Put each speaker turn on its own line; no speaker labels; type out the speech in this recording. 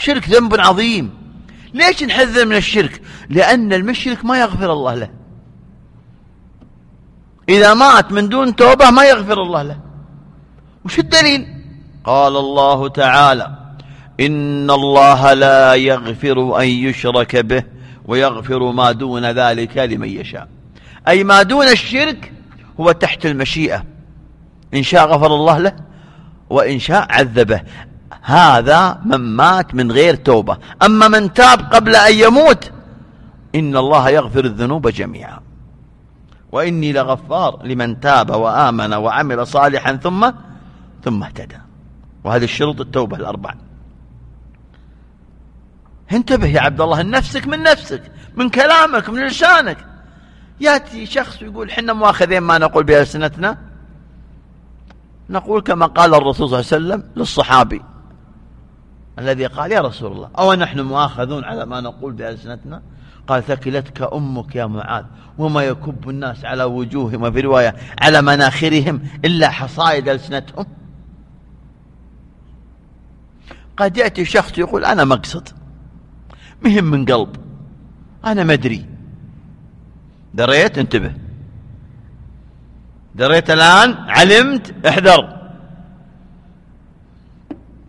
الشرك ذنب عظيم. ليش نحذر من الشرك؟ لأن المشرك ما يغفر الله له، إذا مات من دون توبة ما يغفر الله له. وش الدليل؟ قال الله تعالى: إن الله لا يغفر أن يشرك به ويغفر ما دون ذلك لمن يشاء. أي ما دون الشرك هو تحت المشيئة، إن شاء غفر الله له وإن شاء عذبه. هذا من مات من غير توبة. أما من تاب قبل أن يموت إن الله يغفر الذنوب جميعا، وإني لغفار لمن تاب وآمن وعمل صالحا ثم اهتدى. وهذه الشروط التوبة الأربع. انتبه يا عبد الله، نفسك من نفسك، من كلامك، من لسانك. يأتي شخص ويقول حنا مؤاخذين ما نقول بألسنتنا، نقول كما قال الرسول صلى الله عليه وسلم للصحابي الذي قال: يا رسول الله، أو نحن مؤاخذون على ما نقول بألسنتنا؟ قال: ثكلتك أمك يا معاذ، وما يكب الناس على وجوههم، وفي رواية على مناخرهم، إلا حصائد ألسنتهم. قد يأتي شخص يقول: أنا مقصد مهم من قلب، أنا مدري. دريت؟ انتبه، دريت الآن، علمت، احذر.